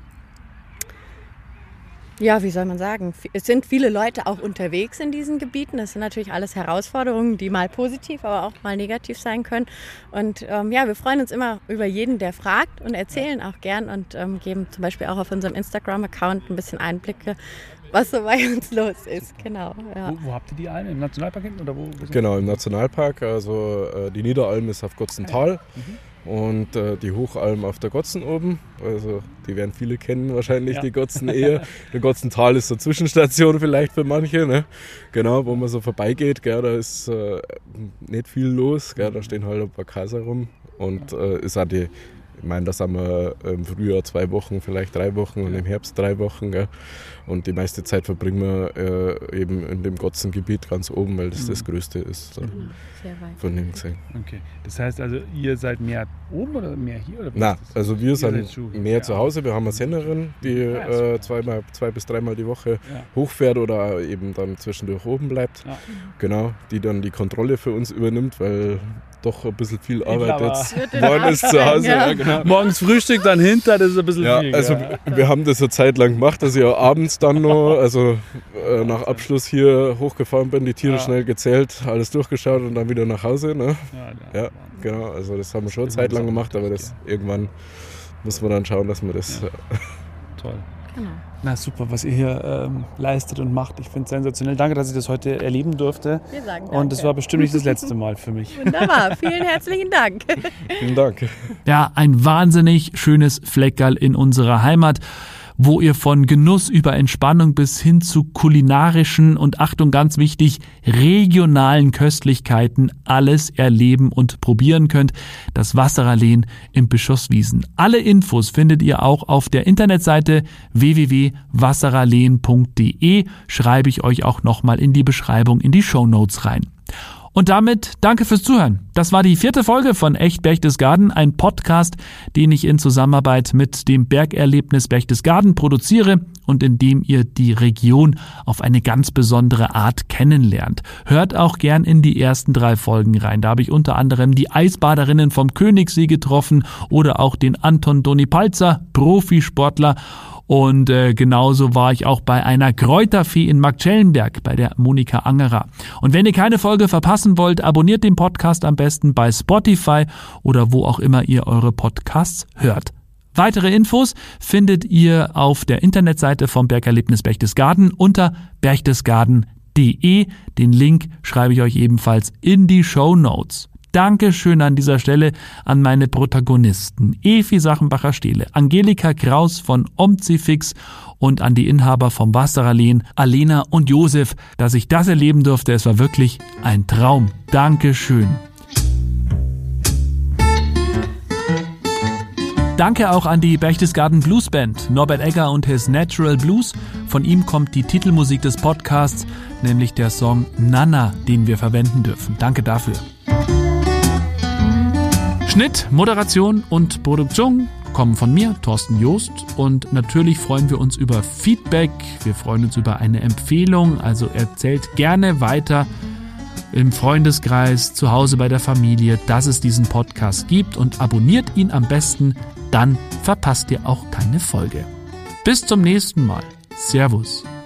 wie soll man sagen, es sind viele Leute auch unterwegs in diesen Gebieten. Das sind natürlich alles Herausforderungen, die mal positiv, aber auch mal negativ sein können. Und wir freuen uns immer über jeden, der fragt und erzählen auch gern und geben zum Beispiel auch auf unserem Instagram-Account ein bisschen Einblicke, was so bei uns los ist. Genau. Ja. Wo habt ihr die Alm? Im Nationalpark hinten? Oder wo? Genau, im Nationalpark. Also die Niederalm ist auf Gotzental und die Hochalm auf der Gotzen oben. Also die werden viele kennen wahrscheinlich, die Gotzen eher. Der Gotzental ist so eine Zwischenstation vielleicht für manche. Ne? Genau, wo man so vorbeigeht, gell, da ist nicht viel los. Gell, da stehen halt ein paar Kaiser rum und ist auch die... Ich meine, da sind wir im Frühjahr 2 Wochen, vielleicht 3 Wochen und im Herbst 3 Wochen. Gell? Und die meiste Zeit verbringen wir eben in dem Gotzengebiet ganz oben, weil das das Größte ist. So. Sehr weit. Von dem gesehen. Okay. Das heißt also, ihr seid mehr oben oder mehr hier? Oder Nein, also wir sind mehr zu Ja. Hause. Wir haben eine Senderin, die 2 bis 3 Mal die Woche hochfährt oder eben dann zwischendurch oben bleibt. Ja. Genau, die dann die Kontrolle für uns übernimmt, weil doch ein bisschen viel Arbeit klar, jetzt geworden ist zu Hause. Ja. Ja, genau. Morgens Frühstück, dann hinter, das ist ein bisschen Ja, viel. also wir haben das eine Zeit lang gemacht, dass ich auch abends dann noch, also nach Abschluss hier hochgefahren bin, die Tiere schnell gezählt, alles durchgeschaut und dann wieder nach Hause. Ne? Ja, genau, also das haben wir schon eine Zeit lang gemacht, aber das irgendwann muss man dann schauen, dass man das... Toll. Genau. Na super, was ihr hier leistet und macht. Ich finde es sensationell. Danke, dass ich das heute erleben durfte. Wir sagen danke. Und es war bestimmt nicht das letzte Mal für mich. Wunderbar, vielen herzlichen Dank. Vielen Dank. Ja, ein wahnsinnig schönes Fleckerl in unserer Heimat, wo ihr von Genuss über Entspannung bis hin zu kulinarischen und, Achtung, ganz wichtig, regionalen Köstlichkeiten alles erleben und probieren könnt. Das Wassererlehn im Bischofswiesen. Alle Infos findet ihr auch auf der Internetseite www.wassererlehn.de. Schreibe ich euch auch nochmal in die Beschreibung, in die Shownotes rein. Und damit danke fürs Zuhören. Das war die 4. Folge von Echt Berchtesgaden, ein Podcast, den ich in Zusammenarbeit mit dem Bergerlebnis Berchtesgaden produziere und in dem ihr die Region auf eine ganz besondere Art kennenlernt. Hört auch gern in die ersten 3 Folgen rein. Da habe ich unter anderem die Eisbaderinnen vom Königssee getroffen oder auch den Anton Donipalzer, Profisportler. Und genauso war ich auch bei einer Kräuterfee in Marktschellenberg, bei der Monika Angerer. Und wenn ihr keine Folge verpassen wollt, abonniert den Podcast am besten bei Spotify oder wo auch immer ihr eure Podcasts hört. Weitere Infos findet ihr auf der Internetseite vom Bergerlebnis Berchtesgaden unter berchtesgaden.de. Den Link schreibe ich euch ebenfalls in die Shownotes. Dankeschön an dieser Stelle an meine Protagonisten Evi Sachenbacher-Stehle, Angelika Kraus von Omzifix und an die Inhaber vom Wassererlehn, Alena und Josef, dass ich das erleben durfte. Es war wirklich ein Traum. Dankeschön. Danke auch an die Berchtesgaden Blues Band, Norbert Egger und his Natural Blues. Von ihm kommt die Titelmusik des Podcasts, nämlich der Song Nana, den wir verwenden dürfen. Danke dafür. Schnitt, Moderation und Produktion kommen von mir, Thorsten Joost. Und natürlich freuen wir uns über Feedback. Wir freuen uns über eine Empfehlung. Also erzählt gerne weiter im Freundeskreis, zu Hause bei der Familie, dass es diesen Podcast gibt und abonniert ihn am besten. Dann verpasst ihr auch keine Folge. Bis zum nächsten Mal. Servus.